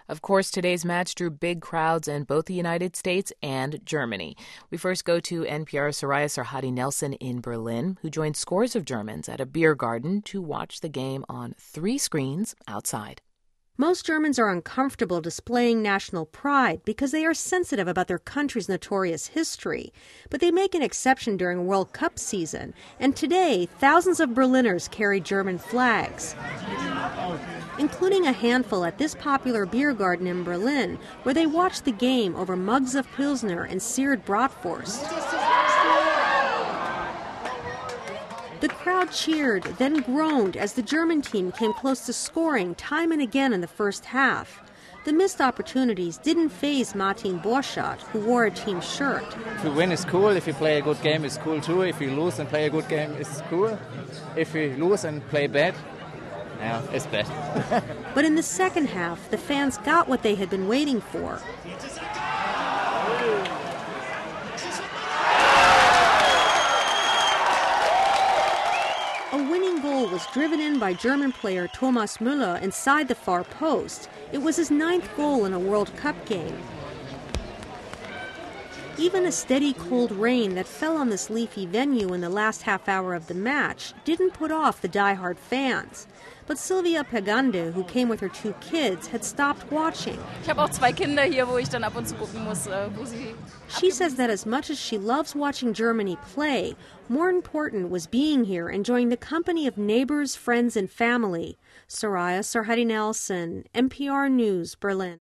Of course, today's match drew big crowds in both the United States and Germany. We first go to NPR's Soraya Sarhadi Nelson in Berlin, who joined scores of Germans at a beer garden to watch the game on 3 screens outside. Most Germans are uncomfortable displaying national pride because they are sensitive about their country's notorious history. But they make an exception during World Cup season. And today, thousands of Berliners carry German flags, including a handful at this popular beer garden in Berlin, where they watch the game over mugs of Pilsner and seared bratwurst. The crowd cheered, then groaned as the German team came close to scoring time and again in the first half. The missed opportunities didn't faze Martin Borchardt, who wore a team shirt. If you win, it's cool. If you play a good game, it's cool too. If you lose and play a good game, it's cool. If you lose and play bad, yeah, it's bad. But in the second half, the fans got what they had been waiting for. A winning goal was driven in by German player Thomas Müller inside the far post. It was his 9th goal in a World Cup game. Even a steady cold rain that fell on this leafy venue in the last half hour of the match didn't put off the die-hard fans. But Sylvia Pagande, who came with her 2 kids, had stopped watching. She says that as much as she loves watching Germany play, more important was being here, enjoying the company of neighbors, friends, and family. Soraya Sarhadi Nelson, NPR News, Berlin.